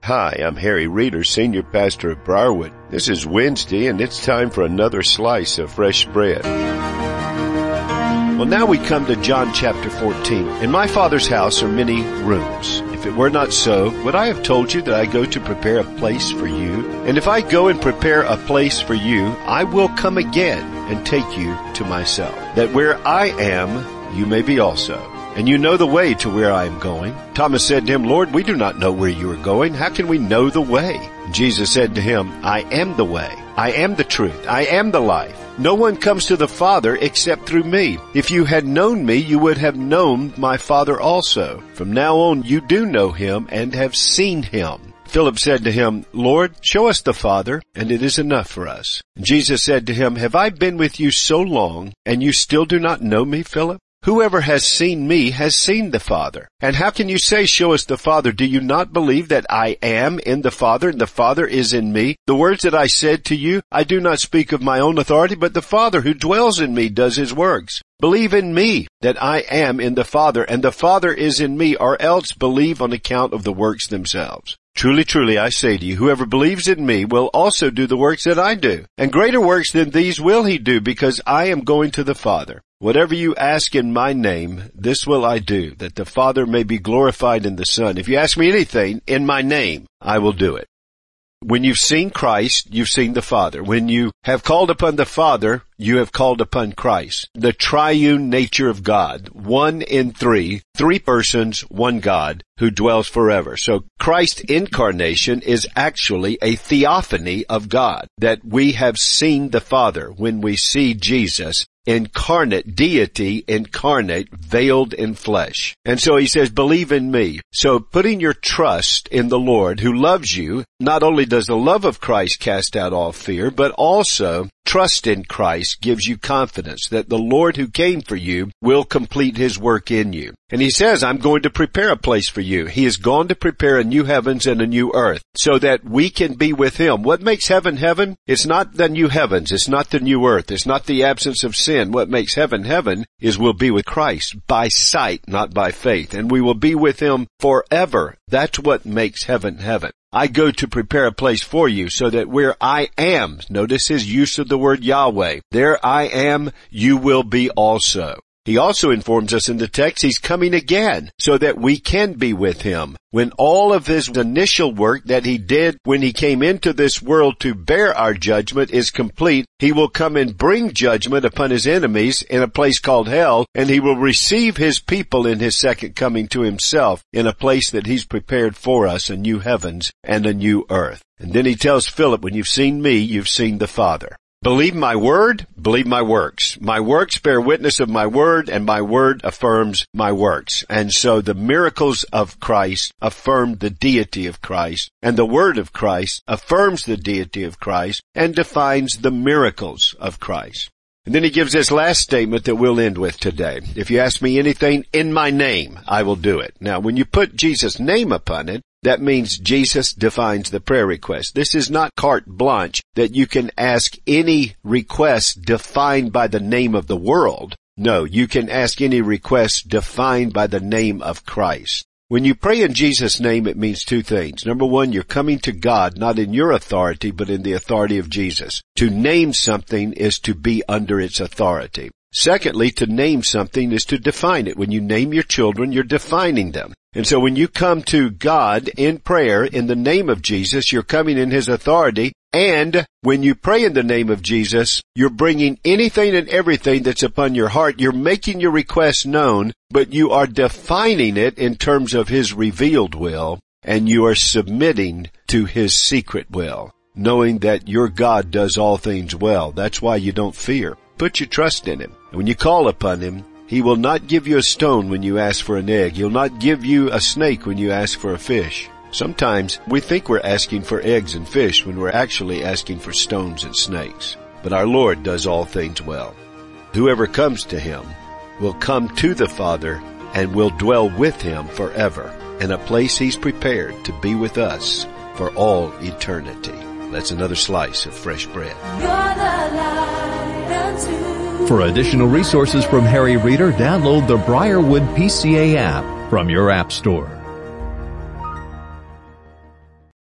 Hi, I'm Harry Reeder, Senior Pastor of Briarwood. This is Wednesday, and it's time for another slice of fresh bread. Well, now we come to John chapter 14. In my Father's house are many rooms. If it were not so, would I have told you that I go to prepare a place for you? And if I go and prepare a place for you, I will come again and take you to myself, that where I am, you may be also. And you know the way to where I am going. Thomas said to him, Lord, we do not know where you are going. How can we know the way? Jesus said to him, I am the way. I am the truth. I am the life. No one comes to the Father except through me. If you had known me, you would have known my Father also. From now on, you do know him and have seen him. Philip said to him, Lord, show us the Father, and it is enough for us. Jesus said to him, Have I been with you so long, and you still do not know me, Philip? Whoever has seen me has seen the Father. And how can you say, show us the Father? Do you not believe that I am in the Father and the Father is in me? The words that I said to you, I do not speak of my own authority, but the Father who dwells in me does his works. Believe in me that I am in the Father and the Father is in me, or else believe on account of the works themselves. Truly, truly, I say to you, whoever believes in me will also do the works that I do. And greater works than these will he do, because I am going to the Father. Whatever you ask in my name, this will I do, that the Father may be glorified in the Son. If you ask me anything in my name, I will do it. When you've seen Christ, you've seen the Father. When you have called upon the Father, you have called upon Christ. The triune nature of God, 1 in 3, 3 persons, 1 God, who dwells forever. So Christ's incarnation is actually a theophany of God, that we have seen the Father when we see Jesus. Incarnate, deity incarnate, veiled in flesh. And so he says, believe in me. So putting your trust in the Lord who loves you, not only does the love of Christ cast out all fear, but also trust in Christ gives you confidence that the Lord who came for you will complete his work in you. And he says, I'm going to prepare a place for you. He has gone to prepare a new heavens and a new earth so that we can be with him. What makes heaven heaven? It's not the new heavens. It's not the new earth. It's not the absence of sin. What makes heaven heaven is we'll be with Christ by sight, not by faith. And we will be with him forever. That's what makes heaven heaven. I go to prepare a place for you so that where I am, notice his use of the word Yahweh, there I am, you will be also. He also informs us in the text he's coming again so that we can be with him. When all of his initial work that he did when he came into this world to bear our judgment is complete, he will come and bring judgment upon his enemies in a place called hell, and he will receive his people in his second coming to himself in a place that he's prepared for us, a new heavens and a new earth. And then he tells Philip, when you've seen me, you've seen the Father. Believe my word, believe my works. My works bear witness of my word, and my word affirms my works. And so the miracles of Christ affirm the deity of Christ, and the word of Christ affirms the deity of Christ and defines the miracles of Christ. And then he gives this last statement that we'll end with today. If you ask me anything in my name, I will do it. Now, when you put Jesus' name upon it, that means Jesus defines the prayer request. This is not carte blanche that you can ask any request defined by the name of the world. No, you can ask any request defined by the name of Christ. When you pray in Jesus' name, it means 2 things. Number 1, you're coming to God, not in your authority, but in the authority of Jesus. To name something is to be under its authority. Secondly, to name something is to define it. When you name your children, you're defining them. And so when you come to God in prayer in the name of Jesus, you're coming in his authority. And when you pray in the name of Jesus, you're bringing anything and everything that's upon your heart. You're making your request known, but you are defining it in terms of his revealed will, and you are submitting to his secret will, knowing that your God does all things well. That's why you don't fear. Put your trust in him. And when you call upon him, he will not give you a stone when you ask for an egg. He'll not give you a snake when you ask for a fish. Sometimes we think we're asking for eggs and fish when we're actually asking for stones and snakes. But our Lord does all things well. Whoever comes to him will come to the Father and will dwell with him forever in a place he's prepared to be with us for all eternity. That's another slice of fresh bread. For additional resources from Harry Reeder, download the Briarwood PCA app from your app store.